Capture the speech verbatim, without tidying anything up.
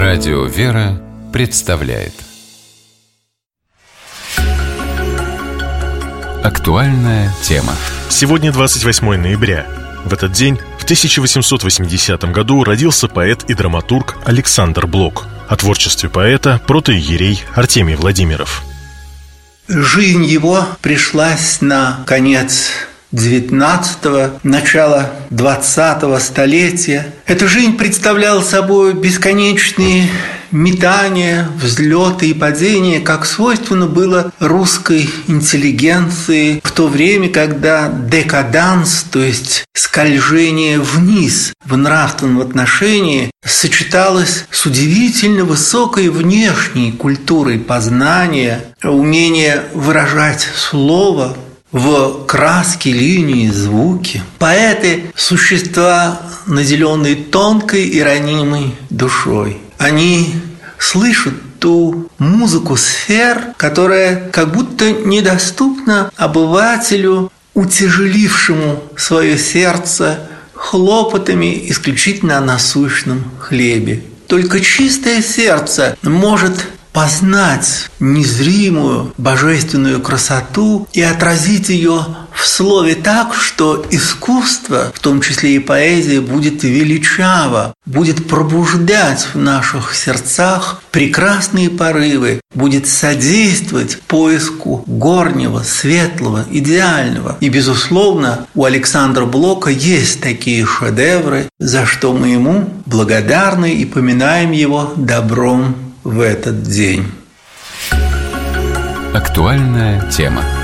Радио «Вера» представляет актуальная тема. Сегодня двадцать восьмое ноября. В этот день, в тысяча восемьсот восьмидесятом году, родился поэт и драматург Александр Блок. О творчестве поэта протоиерей Артемий Владимиров. Жизнь его пришлась на конец девятнадцатого, начало двадцатого столетия. Эта жизнь представляла собой бесконечные метания, взлеты и падения, как свойственно было русской интеллигенции в то время, когда декаданс, то есть скольжение вниз в нравственном отношении, сочеталось с удивительно высокой внешней культурой познания, умение выражать слово в краски, линии, звуки. Поэты – существа, наделенные тонкой и ранимой душой. Они слышат ту музыку сфер, которая как будто недоступна обывателю, утяжелившему свое сердце хлопотами исключительно о насущном хлебе. Только чистое сердце может познать незримую божественную красоту и отразить ее в слове так, что искусство, в том числе и поэзия, будет величаво, будет пробуждать в наших сердцах прекрасные порывы, будет содействовать поиску горнего, светлого, идеального. И, безусловно, у Александра Блока есть такие шедевры, за что мы ему благодарны и поминаем его добром в этот день. Актуальная тема.